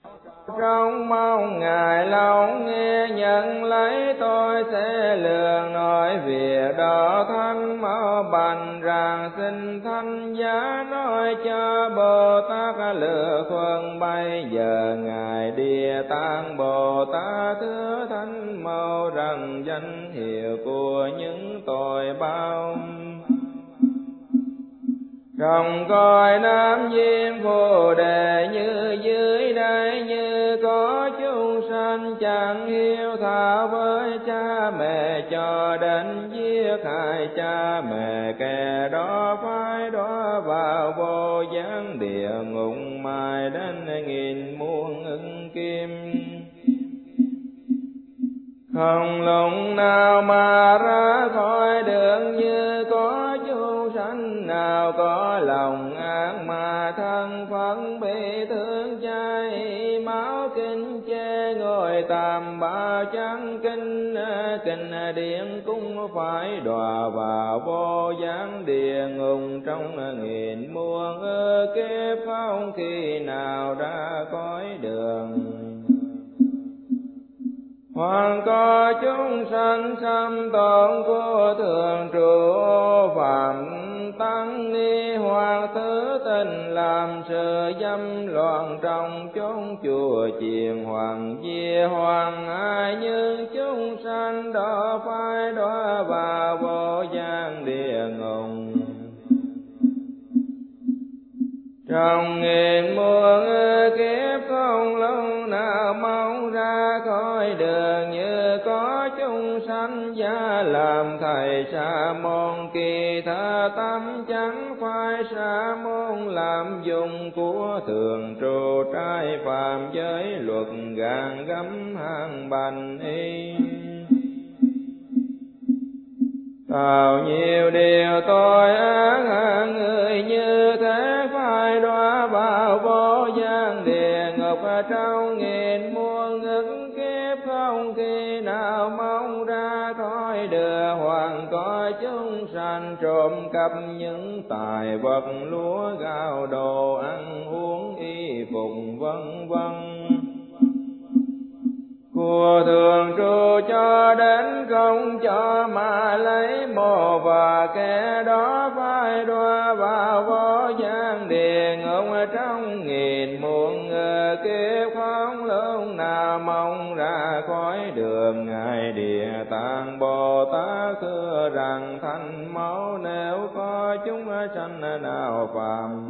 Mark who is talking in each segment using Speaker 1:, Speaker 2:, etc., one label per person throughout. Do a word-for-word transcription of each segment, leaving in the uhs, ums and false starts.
Speaker 1: Trong mong ngày lâu nghe nhận lấy, tôi sẽ lường nói việc đó thanh mau bành rằng xin thanh giá nói cho Bồ Tát lựa khuân. Bây giờ ngài Địa Tạng Bồ Tát thưa thanh mau rằng danh hiệu của những tội bao trong cõi Nam Diêm Phù Đề như dưới đây, như có chúng sanh chẳng hiếu thảo với cha mẹ, cho đến giết hại cha mẹ, kẻ đó phải đọa vào vô gián địa ngục mài đến nghìn muôn ức kim. Không lúc nào mà ra khỏi đường, như có chúng sanh nào có lòng ác mà thân phận bị thương cháy máu, kinh chê ngồi tam bảo chẳng kinh kinh điện cũng phải đọa vào vô gián địa ngục trong nghìn muôn ức kiếp, không khi nào ra khỏi đường. Hoặc có chúng sanh xâm tổn của thường trụ phạm tăng ni, hoặc thứ tình làm sự dâm loạn trong chốn chùa chiền, hoàng dia hoàng ai, nhưng chúng sanh đó phải đọa vào vô gián địa ngục trong nghìn muôn kiếp, không lâu nào mong ra khỏi đường. Như có chúng sanh gia làm thầy sa môn, kỳ tha tâm chẳng phải sa môn, làm dùng của thường trụ trai phạm giới luật, gàn gấm hàng bành y. Bao nhiêu điều tội ác hạng người như thế, phải đọa vào vô gián địa ngục trong nghìn muôn ức kiếp, không khi nào mong ra khỏi đường. Hoàng có chúng sanh trộm cắp những tài vật lúa gạo đồ ăn uống y phục vân vân của thường trụ, cho đến không cho mà lấy mồ, và kẻ đó phải đọa vào vô gián địa ngục trong nghìn muôn kiếp, không lúc nào mong ra khỏi đường. Ngài Địa Tạng Bồ Tát thưa rằng thanh máu, nếu có chúng sanh nào phạm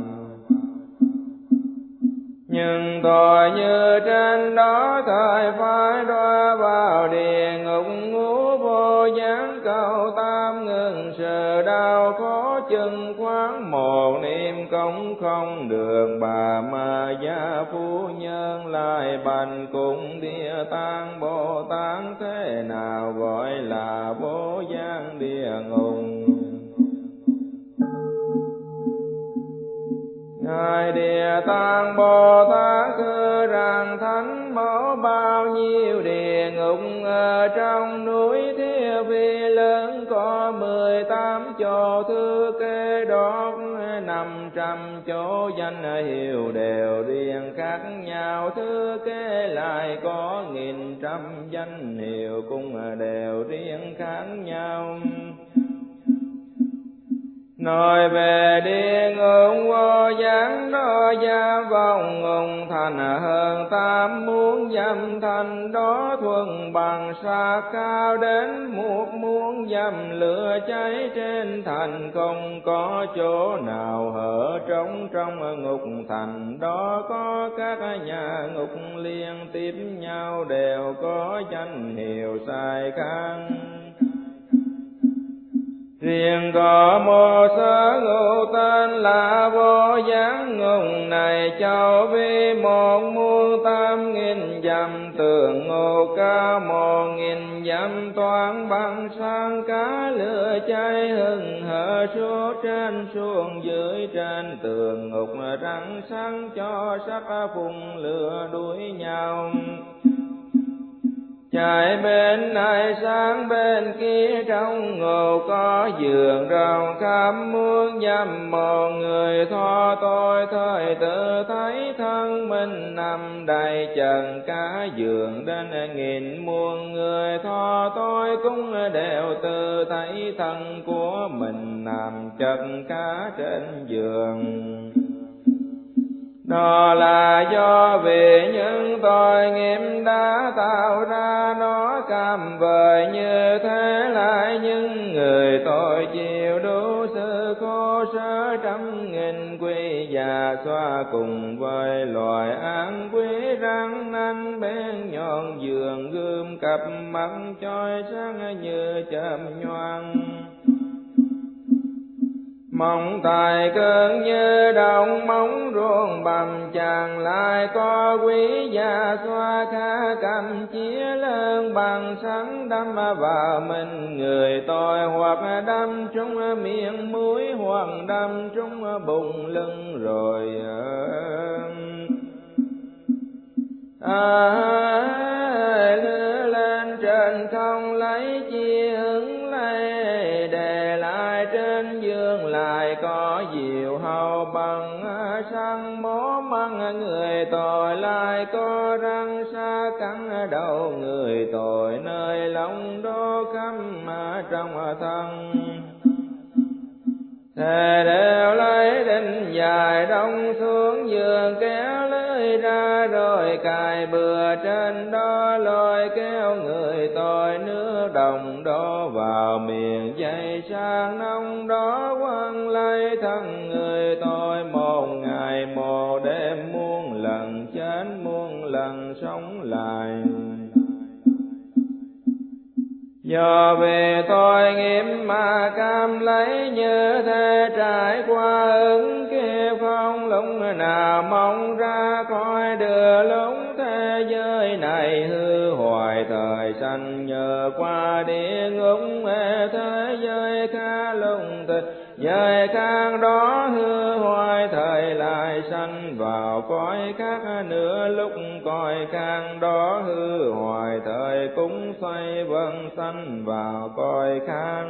Speaker 1: nhưng tội như trên đó, thời phải đọa vào địa ngục ngũ vô gián cầu tam ngừng sự đau khổ chừng khoáng. Một niệm công không được, bà ma gia phu nhân lại bành cùng Địa Tạng Bồ Tát, thế nào gọi là vô gián địa ngục? Ngài Địa Tạng Bồ Tát thưa rằng thánh mẫu bao nhiêu địa ngục ở trong núi Thiêu Vi lớn, có mười tám chỗ thư kê đốt, năm trăm chỗ danh hiệu đều riêng khác nhau, thư kê lại có nghìn trăm danh hiệu cũng đều riêng khác nhau. Nói về địa ngục vô gián đó, gia vong ngục thành hơn tám muôn dặm, thành đó thuần bằng xa cao đến một muôn dặm, lửa cháy trên thành không có chỗ nào hở trống. Trong ngục thành đó có các nhà ngục liên tiếp nhau, đều có danh hiệu sai khác. Riêng có một sở ngục tên là vô gián ngục này, châu vi một muôn tám nghìn dặm, tường ngục cao một nghìn dặm, toán bằng sáng cá lửa cháy hừng hở suốt trên xuống dưới. Trên tường ngục răng sáng cho sắc phun lửa đuổi nhau, Chạy bên này sang bên kia trong ngục có giường rồng khắp muôn dặm, một người tho tôi thời tự thấy thân mình nằm đầy trần, cả giường đến nghìn muôn người tho tôi cũng đều tự thấy thân của mình nằm chật cả trên giường. Đó là do vì những tội nghiệp đã tạo ra nó cam vời như thế, lại những người tội chịu đủ sự khổ sở trăm nghìn quy già xoa, cùng với loài ác quý răng nanh bên nhọn giường, gươm cặp mắt chói sáng như chớp nhoáng. Mong tài cơn như đồng móng ruộng bầm chàng, lại có quý gia xoa khá cầm chia lớn bằng sắn đâm vào mình người tội, hoặc đâm trúng miệng mũi, hoặc đâm trúng bụng lưng rồi à, lđưa lên trên không lấy chi hứng lấy, để lại trên giường lại có diệu hầu bằng săn mố măng người tội, lại có răng sa cắn đầu người tội, nơi lòng đô khăm trong thân. Thề đều lấy đinh dài đông xuống giường, kéo lưới ra rồi cài bừa trên đó, lôi kéo người tội nước đồng đổ vào miệng dây sang nông đó, quăng lấy thân người tội một ngày một đêm, muôn lần chết muôn lần sống lại. Do về tội nghiệp mà cam lấy như thế, trải qua ứng kiếp không lúc nào mong ra khỏi đưa lúc thế giới này hư hoài thời sanh, nhờ qua địa ngục thế giới khá lung tịch, giới khác đó hư hoài thời lại sanh vào cõi khác nữa, lúc cõi khác đó hư hoài thời cũng xoay vần sanh vào cõi khác.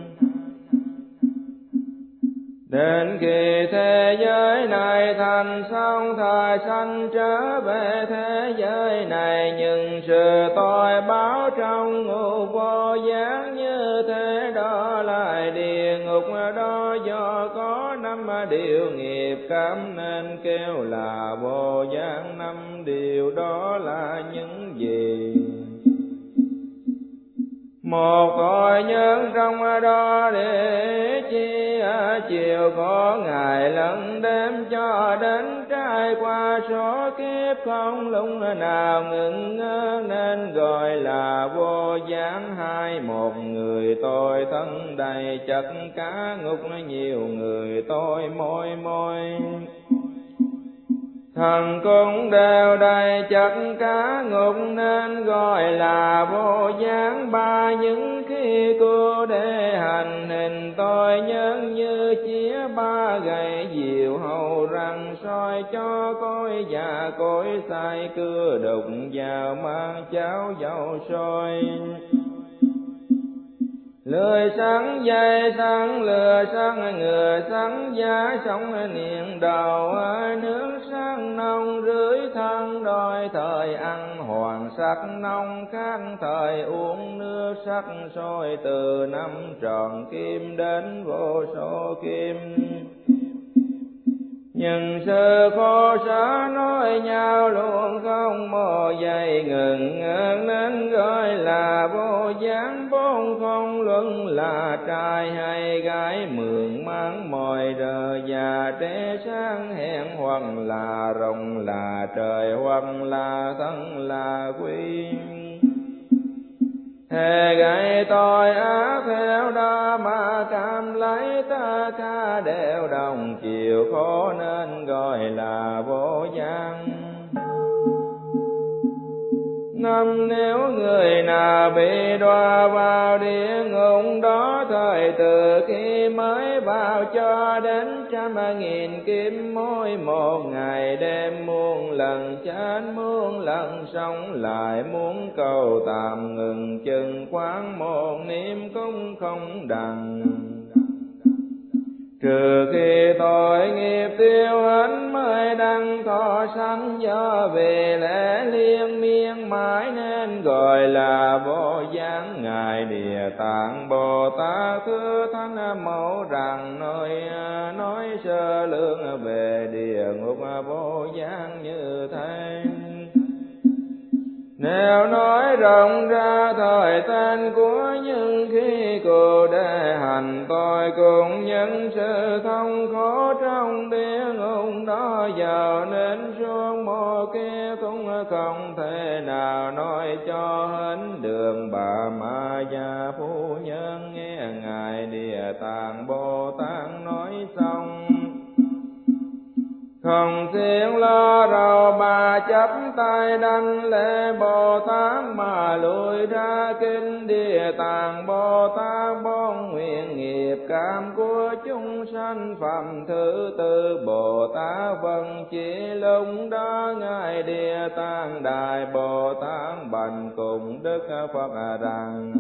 Speaker 1: Đến khi thế giới này thành xong, thời sanh trở về thế giới này, nhưng sự tội báo trong ngục vô gián như thế, đó lại địa ngục đó do có năm điều nghiệp cảm nên kêu là vô gián. Năm điều đó là những gì? Một tội nhân trong đó để chi chiều có ngày lẫn đêm, cho đến trải qua số kiếp không lúc nào ngừng ngơ, nên gọi là vô gián. Hai một người tội thân đầy chất cả ngục, nhiều người tội môi môi thần cũng đều đầy chất cả ngục, nên gọi là vô gián. Ba những khi cô để hành hình tội nhân như chĩa ba gậy diều hầu răng, soi cho cối già cối sai cưa đục vào mang cháo dầu sôi. Lười sắn dây sắn lừa sắn ngựa sắn giá, sống niệm đầu nước sắn nông rưới thân, đôi thời ăn hoàng sắc nông khác thời uống nước sắc sôi, từ năm tròn kim đến vô số kim. Nhưng sự khổ sở nói nhau luôn không một giây ngừng, nên gọi là vô gián. Bốn không luận là trai hay gái, mượn mang mồi rờ già trẻ sáng hẹn, hoặc là rồng là trời, hoặc là thân là quý. Thề gậy tội ác theo đó mà cam lấy, ta ca đều đồng chịu khổ nên gọi là vô gián. Năm nếu người nào bị đọa vào địa ngục đó, thời từ khi mới vào cho đến trăm nghìn kim, mỗi một ngày đêm muôn lần chết, muôn lần sống lại, muốn cầu tạm ngừng chừng quán một niệm cũng không đặng. Trừ khi tội nghiệp tiêu hết mới đăng thọ sanh, do vì lẽ liên miên mãi nên gọi là vô gián. Ngài Địa Tạng Bồ Tát thưa Thánh Mẫu rằng nói nói sơ lược về địa ngục vô gián như thế. Nếu nói rộng ra thời tên của những khi cụ để hành tội cùng những sự không khổ trong địa ngục đó, giờ nên xuống một kia cũng không thể nào nói cho hết đường. Bà Ma Gia phu nhân nghe Ngài Địa Tạng Bồ Tát nói xong, không tiếng lo rầu bà chắp tay đảnh lễ Bồ Tát mà lùi ra kinh. Địa Tạng Bồ Tát bốn nguyện nghiệp cảm của chúng sanh phẩm thứ tư. Bồ Tát vâng chỉ lúc đó Ngài Địa Tạng Đại Bồ Tát bạch cùng Đức Phật rằng: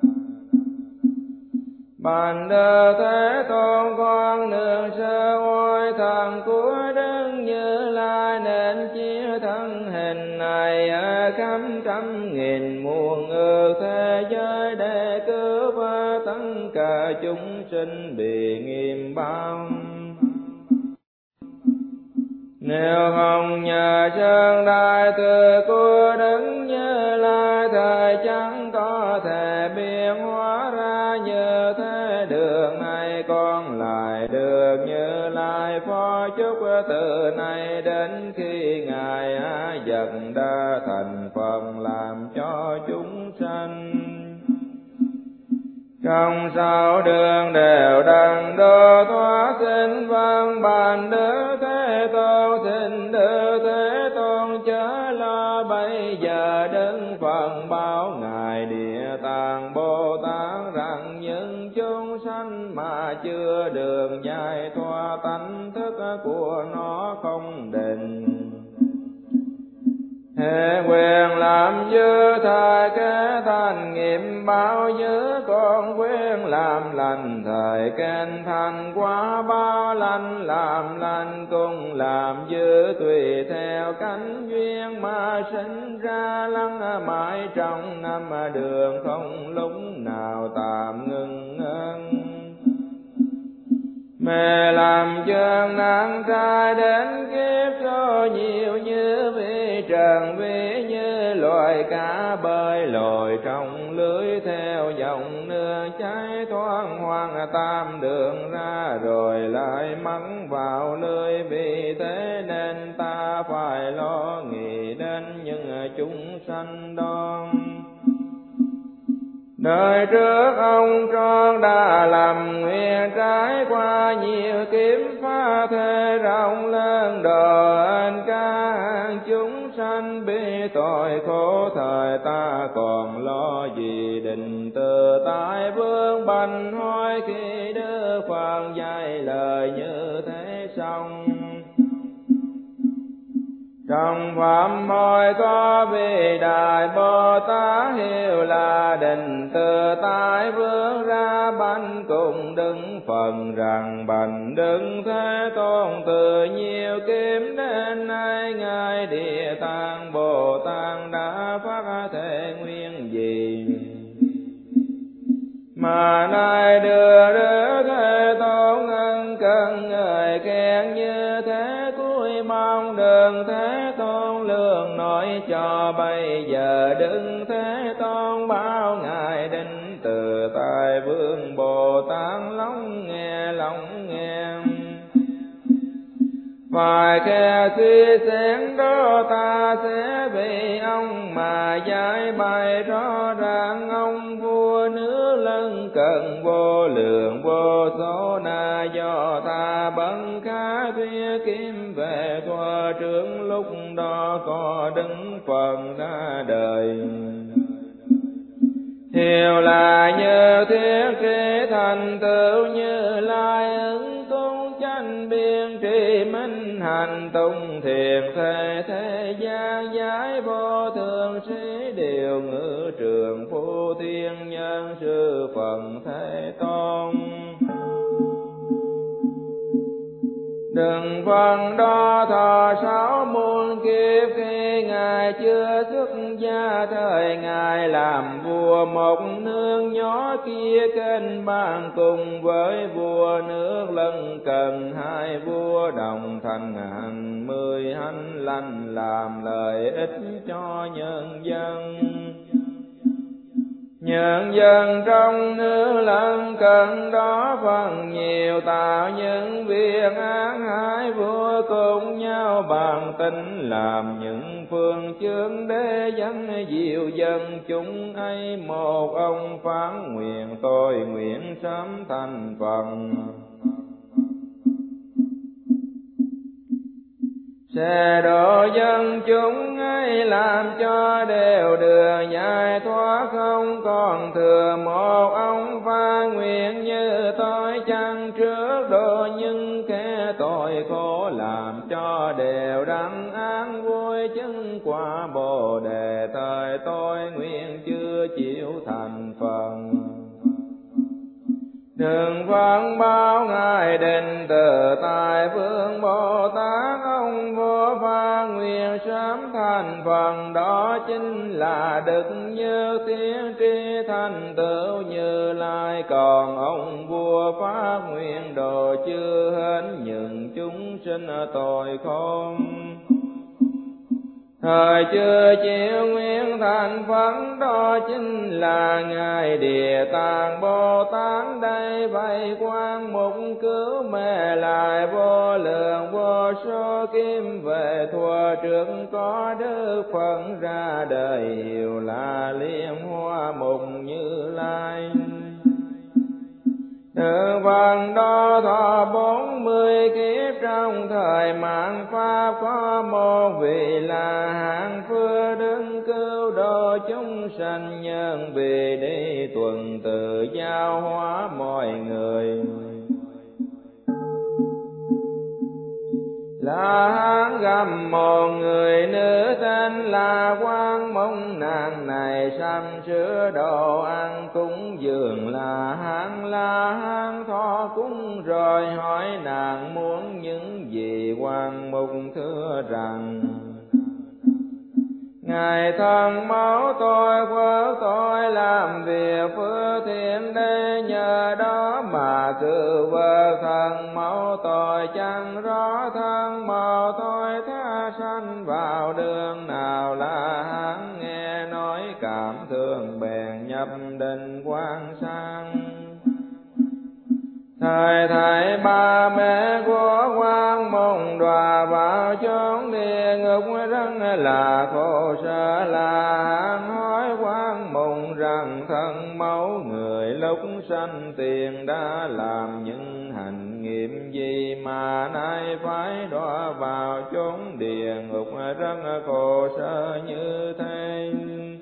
Speaker 1: Bạch Đức Thế Tôn, con nương sơ oai thần của Đức Như Lai, nên chia thân hình này ở khắp trăm nghìn muôn ước thế giới để cứu tất cả chúng sinh bị nghiêm bao. Nếu không nhờ chân đại từ của Đức Như Lai, thời chẳng có thể biến hóa ra như thế. Đường này con lại được Như Lai phó chúc từ nay đến khi Ngài A Dật Đa thành Phật, làm cho chúng sanh trong sáu đường đều đặng độ thoát sinh. Vâng Bạch Đức Thế Tôn, xin Đức Thế Tôn chớ lo, bây giờ Đức Phật bảo Ngài Địa Tạng Bồ Tát rằng: những chúng sanh mà chưa được giải thoát tánh thức của nó không định, hệ quyền làm dư thời kế thành nghiệp bao dữ, con quyền làm lành thời kênh thành quả bao lành. Làm lành cùng làm dư tùy theo cánh duyên mà sinh ra, lắng mãi trong năm đường không lúc nào tạm ngừng ngưng. Mê làm chân năng trai đến kiếp số nhiều như vi trần vi, như loài cá bơi lội trong lưới theo dòng nước cháy, thoáng hoang tam đường ra rồi lại mắng vào lưới. Vì thế nên ta phải lo nghĩ đến những chúng sanh đó. Đời trước ông Tròn đã làm nguyện trải qua nhiều kiếp phá thế rộng lớn, độ ơn các chúng sanh bị tội khổ. Thời ta còn lo gì định từ tại vương bành hỏi, khi Đức Phật dạy lời như thế xong. Trong pháp môi có vị Đại Bồ Tát hiệu là định từ tại vương ra, bánh cùng đứng phần rằng: Bạch Đức Thế Tôn, từ nhiều kiếp đến nay Ngài Địa Tạng Bồ Tát đã phát thể nguyện gì, mà nay đưa Đức Thế Tôn ân cần người khen như thế. Cuối mong đường Thế Tôn lương nói cho, bây giờ Đức Thế Tôn bao Ngài định từ tại vương Bồ Tát lắng nghe lắng nghe. Phải khe suy xét đó ta sẽ vì ông mà giải bày rõ ràng. Ông vua nước lân cận vô lượng vô số, na do ta bấn khá thuyết kiếm về thoa trước lúc đó có đứng phần ra đời. Thiều là như thiết trí thành tựu Như Lai ứng tung chánh biên tri minh hành tung thiền thế thế gian giải vô thường sĩ điều ngữ trường phu thiên nhân sư phần Thế Tôn. Đừng phần đó thọ sáu muôn kiếp khi Ngài chưa xuất gia, thời Ngài làm vua một nước nhỏ kia kênh ban cùng với vua nước lân cận. Hai vua đồng thành hành mười hành lành làm lợi ích cho nhân dân. Nhân dân trong nước lân cận đó phần nhiều tạo những việc ác, hai vua cùng nhau bàn tính làm những phương chướng để dẫn diệu dân chúng ấy. Một ông phán nguyện tôi nguyện sớm thành phần, sẽ độ dân chúng ấy làm cho đều đường giải thoát không còn thừa. Một ông phán nguyện như tôi chăng trước độ những kẻ tội khổ, làm cho đều đặng an vui chứng quả Bồ Đề. Thời tôi nguyện chưa chịu thành phần, đừng vắng báo Ngài định từ tại phương Bồ Tát. Ông vô pha nguyện sớm thành phần, đó chính là Đức Như Thiên tri thành tựu Như Lai. Còn ông vua phát nguyện độ chưa hết những chúng sinh tội khổ, thời chưa chịu nguyện thành phấn, đó chính là Ngài Địa Tạng Bồ Tát. Đây vậy quan mục cứu mê lại vô lượng vô số kim về thuở trước có Đức Phật ra đời, hiệu là Liên Hoa Mục Như Lai. Từ phần đó thọ bốn mươi kiếp, trong thời mạng Pháp có một vị là hạng phước đứng cứu độ chúng sanh nhân, vì đi tuần tự giáo hóa mọi người. Là hán gặp một người nữ tên là Quang Mông, nàng này sắm sửa đồ ăn cúng dường. Là hán là hán thọ cúng rồi hỏi nàng muốn những gì. Quang Mục thưa rằng Ngài thân máu tôi phước tôi làm việc phước thiện để nhờ đó mà cứ vơ thân máu tôi chẳng rõ thân màu tôi tha sanh vào đường nào. Là hắn nghe nói cảm thương bèn nhập định quan sang. Thời thầy ba mẹ của Quang Mông đọa vào chốn địa ngục rất là khổ sở. Là hắn hỏi Quang Mông rằng thân mẫu người lúc sanh tiền đã làm những hành nghiệm gì mà nay phải đọa vào chốn địa ngục rất khổ sở như thế.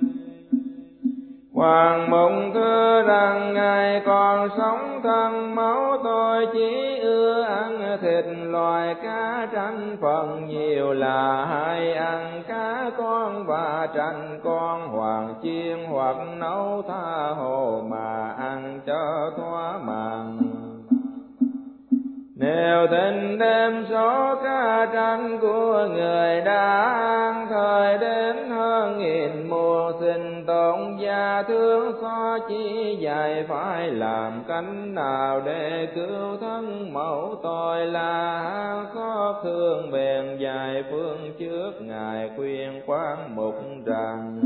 Speaker 1: Quang Mông thưa rằng Ngài còn sống thân máu tôi chỉ ưa ăn thịt loài cá tranh phần nhiều. Là hay ăn cá con và tranh con, hoàng chiên hoặc nấu tha hồ mà ăn cho thỏa mãn. Nếu thịnh đêm số cá tranh của người đã ăn, thời đến hơn nghìn mùa sinh tồn gia thương so chi dài. Phải làm cánh nào để cứu thân mẫu tôi. Là hắn xót thương bèn dài phương trước Ngài khuyên Quang Mục rằng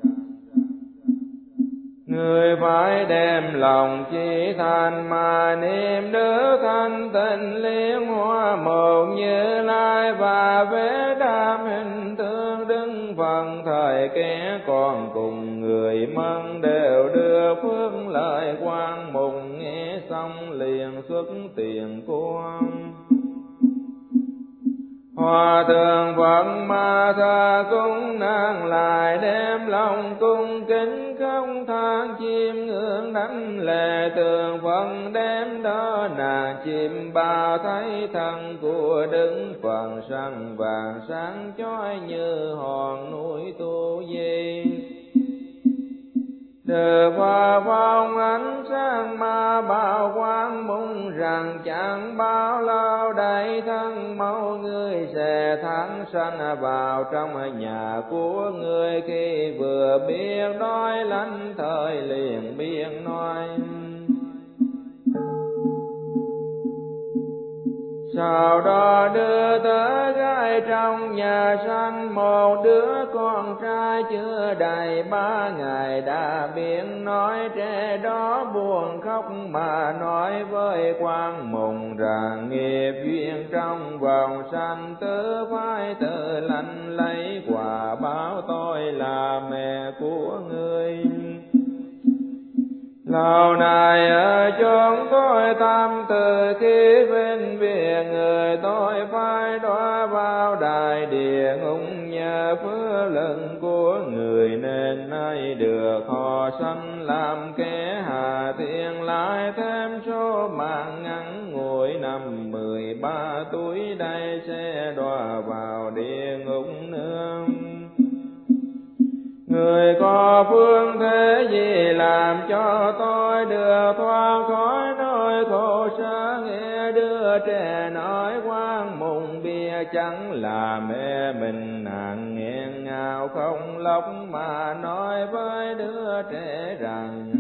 Speaker 1: người phải đem lòng chỉ thành mà niệm Đức thanh tịnh Liên Hoa Mục Như Lai. Và vẽ đam hình tượng đứng phần thời kẻ còn cùng người mân đều đưa phước lợi. Quang Mục nghe xong liền xuất tiền cuốn Hòa thượng Phật Ma Tha cúng nàng lại đem lòng cung kính không than chim ngưỡng đánh lệ tường Phật đem đó nàng chim bao thấy thân của đứng phần sân vàng sáng chói như hòn núi Tu Di. Từ qua phong ánh sáng ma bao quang mong rằng chẳng bao lâu đây thân máu người sẽ thắng sanh vào trong nhà của người. Khi vừa biết đói lánh thời liền biên nói sau đó đưa tới gái trong nhà sanh một đứa con trai chưa đầy ba ngày đã biết nói. Trẻ đó buồn khóc mà nói với quan mùng rằng nghiệp duyên trong vòng sanh tứ phải tự lãnh lấy quả báo. Tôi là mẹ của ngươi lâu nay ở chốn tôi tâm từ khi bên về người tôi phải đọa vào đại địa ngục. Nhờ phước lực của người nên nay được họ sanh làm kẻ hạ thiện lại thêm số mạng ngắn ngủi năm mười ba tuổi đây sẽ đọa vào địa ngục nữa. Người có phương thế gì làm cho tôi được thoát khỏi nỗi khổ sở. Nghe đứa trẻ nói quan mùng bia chẳng là mẹ mình nàng nghẹn ngào không lóc mà nói với đứa trẻ rằng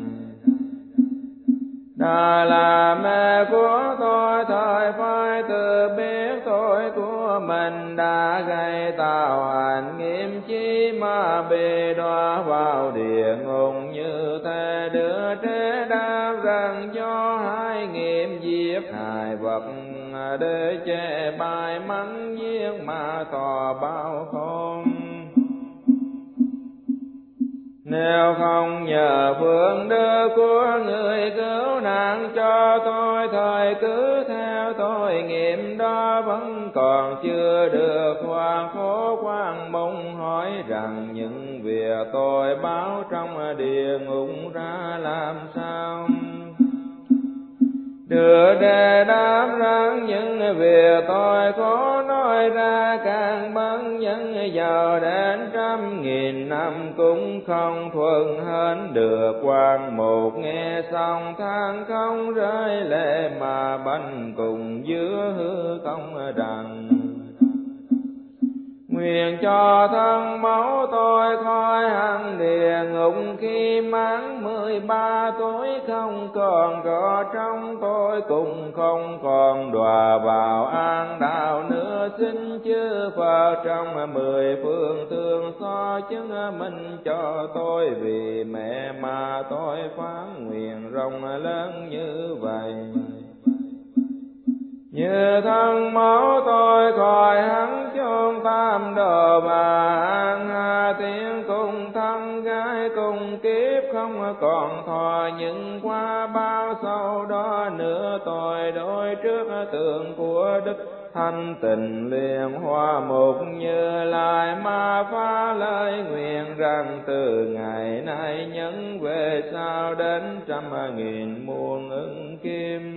Speaker 1: đã là mẹ của tôi thời phải tự biết tội của mình đã gây tạo hành nghiêm chi mà bị đọa vào địa ngục như thế. Đứa trẻ đáp rằng do hai nghiệp giết hại vật để che bài mắng giết mà tỏ bao khôn. Nếu không nhờ phước đức của người cứu nạn cho tôi, thời cứ theo tôi nghiệp đó vẫn còn chưa được hoàn khổ. Quan mong hỏi rằng những việc tôi báo trong địa ngục ra làm sao? Đưa đề đáp rằng những việc tôi có nói ra càng bấn nhân giàu đến trăm nghìn năm cũng không thuận hết được. Quan một nghe xong than không rơi lệ mà bánh cùng giữa hư không rằng nguyện cho thân máu tôi khỏi hẳn địa ngục. Khi mãn mười ba tuổi không còn có trong tôi cũng không còn đọa vào an đạo nữa. Xin chư Phật trong mười phương thương xót chứng minh cho tôi vì mẹ mà tôi phán nguyện rộng lớn như vậy. Như thân máu tôi khỏi hắn chôn tam đồ và an hà tiếng cùng thân gái cùng kiếp không còn thọ. Nhưng qua bao sau đó nữa tôi đối trước tượng của Đức Thanh Tịnh liền hoa mục Như Lai ma phá lời nguyện rằng từ ngày nay nhấn về sau đến trăm nghìn muôn ứng kim.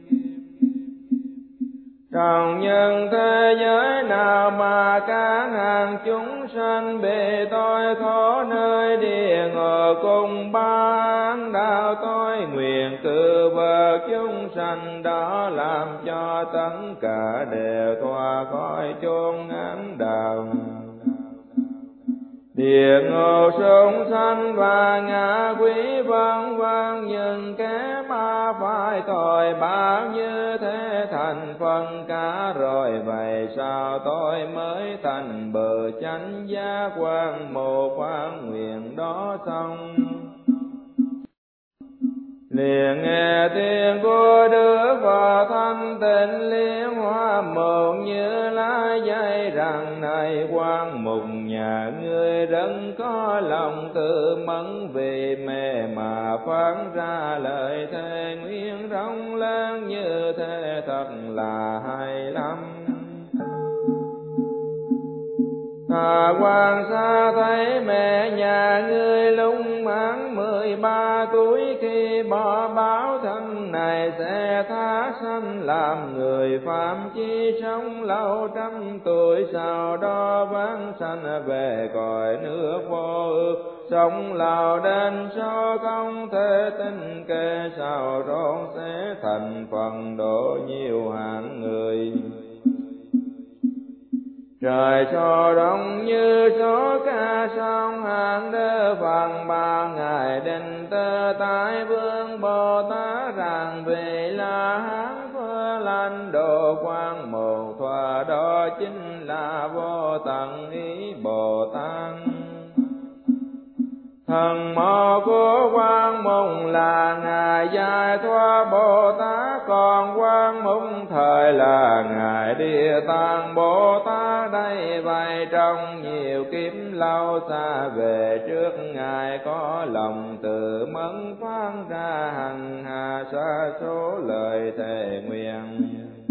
Speaker 1: Trong nhân thế giới nào mà các hàng chúng sanh bị tôi khổ nơi địa ngục cùng ban đạo, tôi nguyện cử vợ chúng sanh đó làm cho tất cả đều thoát khỏi chốn ám đạo. Địa ngục súc sanh và ngạ quỷ vân vân, nhưng kẻ ma phải tội báo như thế thành phần cả rồi. Vậy sao tôi mới thành bờ chánh giác quan một phán nguyện đó xong? Liền nghe tiếng của Đức Phật Thanh Tịnh liên hoa một Như Lai dạy rằng này quan mục nhà ngươi rất có lòng tự mẫn vì mẹ mà phán ra lời thề nguyện rộng lớn như thế thật là hay lắm. mà quan xa thấy mẹ nhà ngươi lung mãn mười ba tuổi, khi bỏ báo thân này sẽ tha sanh làm người phạm chi sống lâu trăm tuổi, sau đó vãng sanh về cõi nước vô ước, sống lao đến số không thể tin kê, sau đó sẽ thành phần độ nhiều hạng người. Trời so đông như số ca sông hàng đơ phần ba ngày định tơ tại vương Bồ Tát rằng vì là hán phơ lanh độ quang một thoa, đó chính là vô tận ý Bồ Tát. Thần mô của Quang Mùng là ngài Giải Thoát Bồ Tát, còn Quang Mùng thời là ngài Địa Tạng Bồ Tát. Đây vậy trong nhiều kiếp lâu xa về trước, ngài có lòng từ mẫn phát ra hằng hà sa số lời thề nguyện,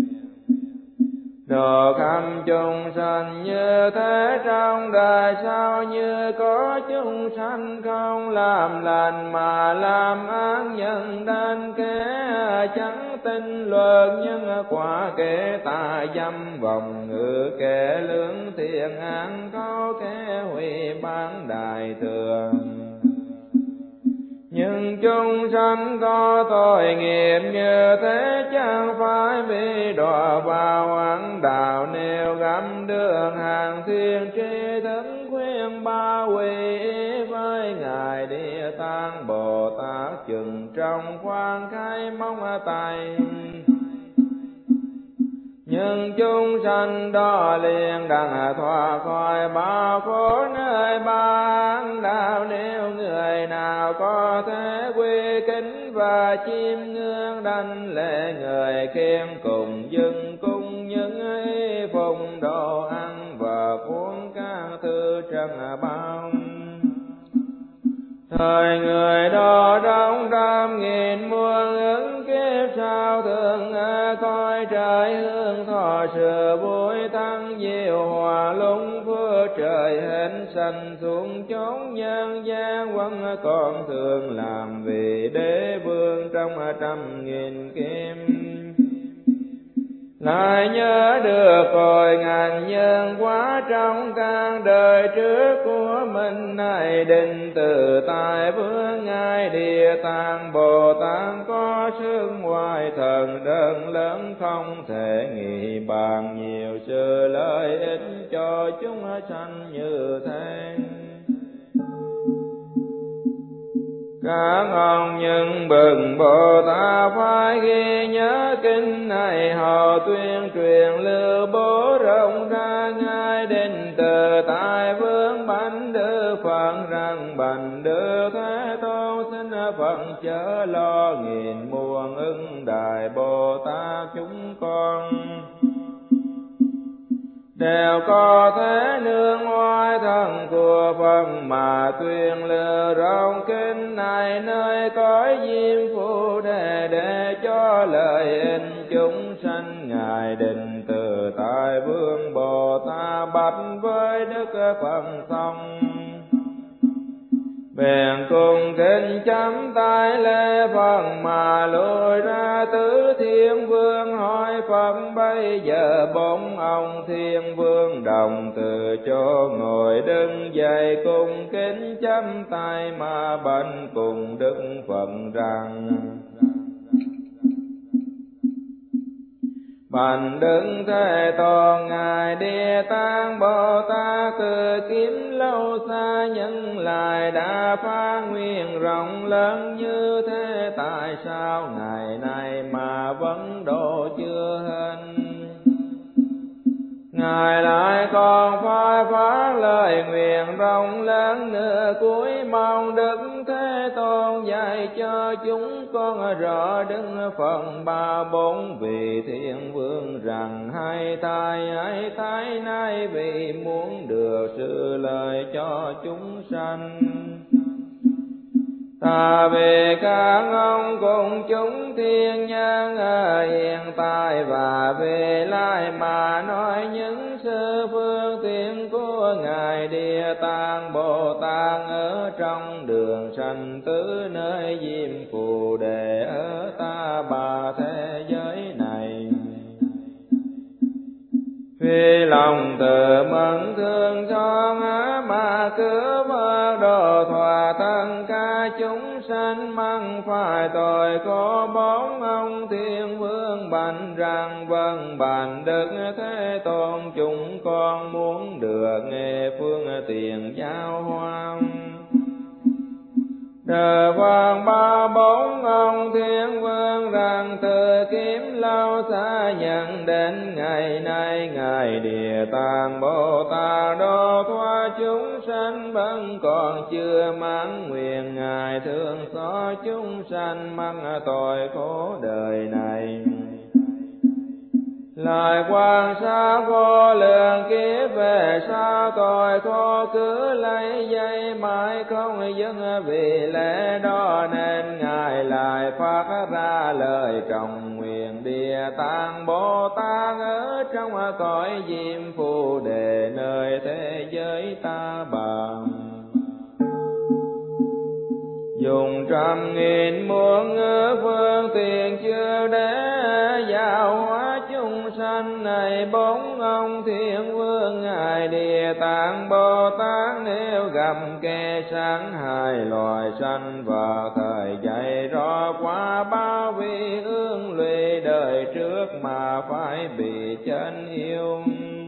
Speaker 1: độ khắp chúng sanh như thế trong đời sau, như có chúng sanh không làm lành mà làm ác, nhân đến kẻ chẳng tin luật, nhân quả kẻ tà dâm vòng ngữ, kẻ lưỡng thiện án có kẻ hủy bán đại thừa. Nhưng chúng sanh có tội nghiệp như thế, chẳng phải bị đọa vào ác đạo, nếu gặp đường hàng thiên tri thức khuyên ba quy với ngài Địa Tạng Bồ Tát, chừng trong khoan khai mong tay. Nhưng chúng sanh đó liền đặng thoát khỏi bao khổ nơi ba ác đạo, nếu người nào có thể quy kính và chiêm ngưỡng đảnh lễ người khiêm, cùng dâng cung những y phụng đồ ăn và uống các thứ trân bao. Thời người đó trong trăm nghìn muôn ứng kiếp sau, thường ở cõi trời hương thọ sự vui tăng diệu hòa, lung phước trời hết sanh xuống chốn nhân gian, vẫn còn thường làm vì đế vương trong trăm nghìn kiếp. Lại nhớ được cội ngàn nhân quả trong các đời trước của mình, này định từ tại vương ngài Địa Tạng Bồ Tát, có sức ngoại thần đơn lớn không thể nghĩ bàn, nhiều sự lợi ích cho chúng sanh như thế. Các ông những bậc Bồ Tát phải ghi nhớ kinh này, họ tuyên truyền lưu bố rộng ra, ngài định từ tại vương bánh đưa Phật rằng bành đưa Thế Tôn xin Phật chớ lo, nghìn muôn ưng đại Bồ Tát chúng con đều có thể nương oai thần của Phật mà tuyên lưu rộng kinh này, nơi cõi diêm phù đề để cho lợi ích chúng sanh. Ngài định từ tại vương Bồ Tát bạch với Đức Phật xong, bèn cùng kính chắp tay lễ Phật mà lùi ra tứ thiên vương, hỏi Phật bây giờ bốn ông thiên vương đồng từ chỗ ngồi đứng dậy, cùng kính chắp tay mà bạch cùng Đức Phật rằng: Bành Đức Thế Tôn ngài Địa Tạng Bồ Tát, từ kiếp lâu xa nhân lại đã phá nguyện rộng lớn như thế, tại sao ngày nay mà vẫn độ chưa hết? Ngài lại còn phải phát lời nguyện rộng lớn nữa, cuối mong Đức Thế Tôn dạy cho chúng con rõ Đức Phật ba bốn vị thiên vương rằng: hay thay hay thay nay vì muốn được sự lợi cho chúng sanh, Ta vì các ông cùng chúng thiên nhân hiện tại và về lai mà nói những sự phương tiện của Ngài Địa Tạng Bồ Tát ở trong đường sanh tứ nơi Diêm Phù Đề ở Ta Bà thế giới này. Vì lòng từ mẫn thương cho ngã mà cứu vớt độ thỏa thân ca chúng sanh măng phải tội có bốn ông thiên vương bạch rằng vâng bạch Đức Thế Tôn chúng con muốn được nghe phương tiện giáo hóa. Đời quan ba bốn ông thiên vương rằng từ kiếm lâu xa nhận đến ngày nay Ngài Địa Tạng Bồ Tát độ thoát chúng sanh vẫn còn chưa mãn nguyện. Ngài thương xót chúng sanh mắc tội khổ đời này. Lại quan sát vô lượng kiếp về sau tội khổ cứ lấy dây mãi không dừng. Vì lẽ đó nên Ngài lại phát ra lời trọng nguyện Địa Tạng Bồ Tát ở trong cõi Diêm Phù Đề nơi thế giới Ta Bà. Dùng trăm nghìn muôn ngữ phương tiện chưa để giáo hóa chúng sanh này. Bốn ông thiên vương Ngài Địa Tạng Bồ Tát nếu gặp kẻ sáng hại loài sanh vào thời dạy rõ qua bao vi ương lụy đời trước mà phải bị chân yêu.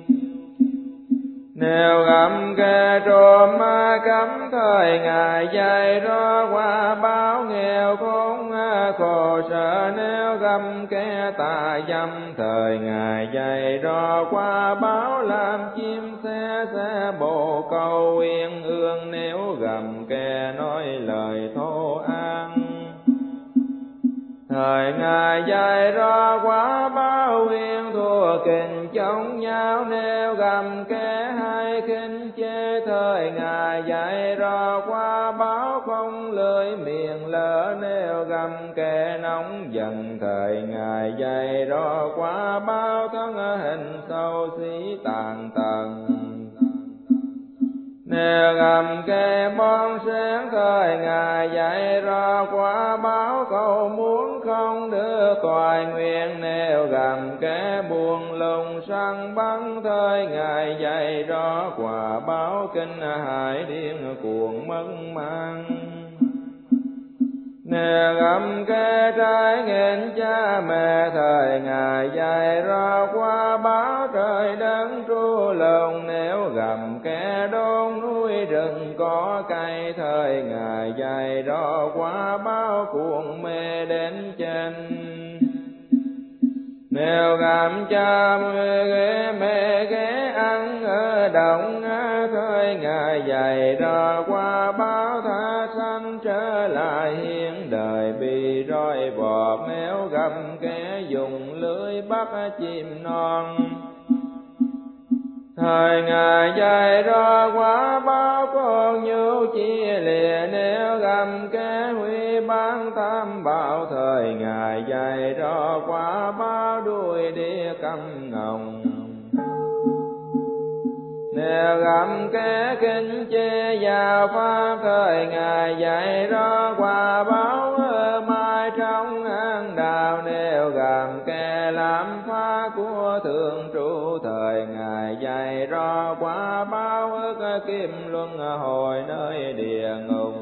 Speaker 1: Nếu gặp kẻ trộm ma cấm thời Ngài dạy rõ qua báo nghèo khốn khổ sở. Nếu gặp kẻ tà dâm thời Ngài dạy rõ qua báo làm chim xe xe bồ câu uyên ương. Nếu gặp kẻ nói lời thô an thời Ngài dạy rõ quá báo huyền thua kình chống nhau. Nếu gặp kẻ hay khinh chê thời Ngài dạy rõ quá báo không lưỡi miệng lỡ. Nếu gặp kẻ nóng giận thời Ngài dạy rõ quá báo thân hình xấu xí tàn tận. Nếu gặp kẻ bon sáng thời Ngài dạy rõ quả báo cầu muốn không được toại nguyện. Nếu gặp kẻ buồn lùng săn bắn thời Ngài dạy rõ quả báo kinh hại điên cuồng mất mang. Nếu gặp kẻ trái nghịch cha mẹ thời Ngài dạy rõ quả báo trời đất tru lùng. Nếu gặp kẻ đốn núi rừng có cây thời Ngài dạy rõ quả báo cuồng mê đến chân. Nếu gặp cha mẹ mẹ ghé ăn ở động thời Ngài dạy rõ quả báo tha sanh trở lại hiện đời bị roi vọt. Nếu gặp kẻ dùng lưới bắt chim non thời Ngài dạy rõ quả báo con nhu chia lìa. Nếu gặp kẻ huy bán tam bảo thời Ngài dạy rõ quả báo đuôi đĩa câm ngồng. Nếu gặp kẻ kinh chê giáo pháp thời Ngài dạy rõ quả báo mai trong hang đào. Nếu gặp kẻ làm phá của thường trụ thời Ngài dạy rõ quả báo ức kim luân hồi nơi địa ngục.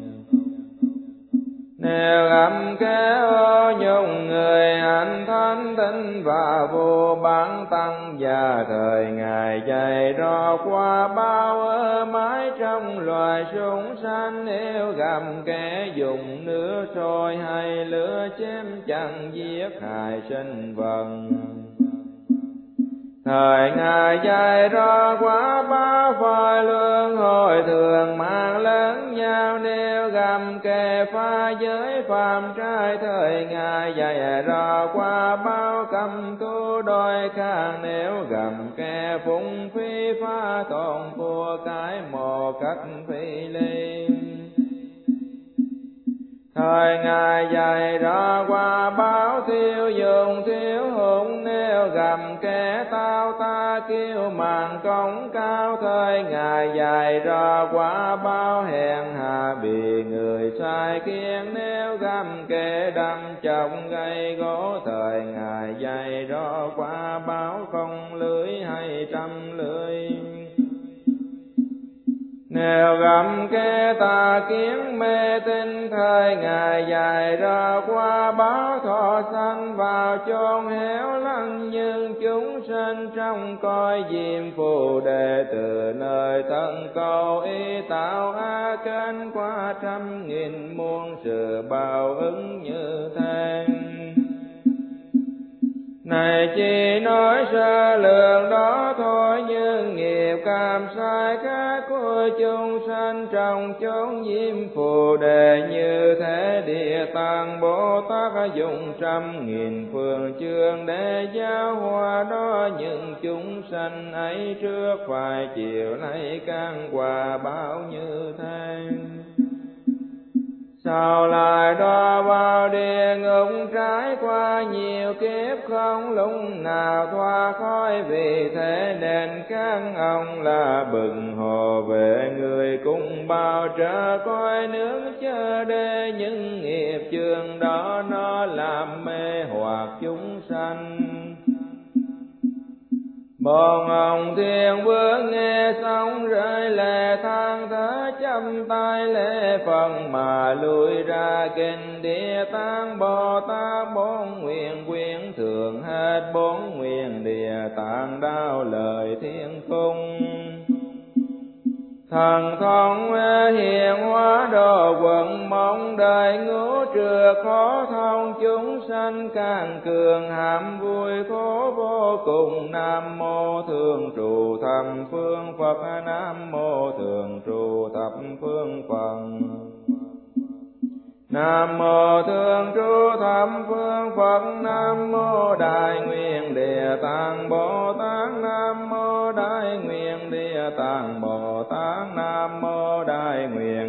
Speaker 1: Nếu gặp kẻ ô nhung người anh thánh tinh và vô bản tăng già thời Ngài dạy rõ qua bao ở mái trong loài súc sanh. Nếu gặp kẻ dùng nước sôi hay lửa chém chẳng giết hại sinh vật thời Ngài dạy rõ quả báo phải luân hồi thường mang lẫn nhau. Nếu gặp kẻ phá giới phạm trai thời Ngài dạy rõ quả báo cầm thú đôi khang. Nếu gặp kẻ phung phí phá tổn của cái mồ cách phi ly Thời Ngài dạy rõ quả báo thiếu dùng thiếu hụt, nếu gặp kẻ tao ta kêu màn công cao. Thời Ngài dạy rõ quả báo hèn hạ bị người sai khiến, nếu gặp kẻ đâm chọc gây gỗ. Thời Ngài dạy rõ quả báo không lưỡi hay trăm lưỡi, nếu gặp kẻ tà kiến mê tín. Thời Ngài dạy rõ quả báo thọ sanh vào chốn hẻo lánh, nhưng chúng sinh trong cõi diêm phù đề. Từ nơi thân cầu ý tạo a kênh, qua trăm nghìn muôn sự báo ứng như thế. Này chỉ nói sơ lược đó thôi, nhưng nghiệp cảm sai khác của chúng sanh trong chốn diêm phù đề. Như thế Địa Tạng Bồ Tát dùng trăm nghìn phương chương để giáo hóa đó những chúng sanh ấy, trước phải chịu lấy căn quả báo như thế. Sau lại đọa vào địa ngục, trải qua nhiều kiếp không lúc nào thoát khỏi. Vì thế nên các ông là bậc hộ vệ, người cùng bao trở cõi nước chớ để những nghiệp chướng đó nó làm mê hoặc chúng sanh. Bọn ông thiên vương nghe xong rơi lệ than thở, chắp tay lễ Phật mà lui ra kinh. Địa Tạng Bồ Tát bốn nguyện quyến thường hết, bốn nguyện Địa Tạng đao lời thiên cung. Thần thông hiện hóa độ quận mong đời, ngũ trừ khó thông chúng sanh càng cường hàm vui khổ vô cùng. Nam mô thường trụ thập phương Phật, Nam mô thường trụ thập phương Phật. Nam mô thường trụ thập phương Phật, Nam mô Đại Nguyện Địa Tạng Bồ Tát, Nam mô Đại Nguyện Địa Tạng Bồ Tát, Nam mô Đại Nguyện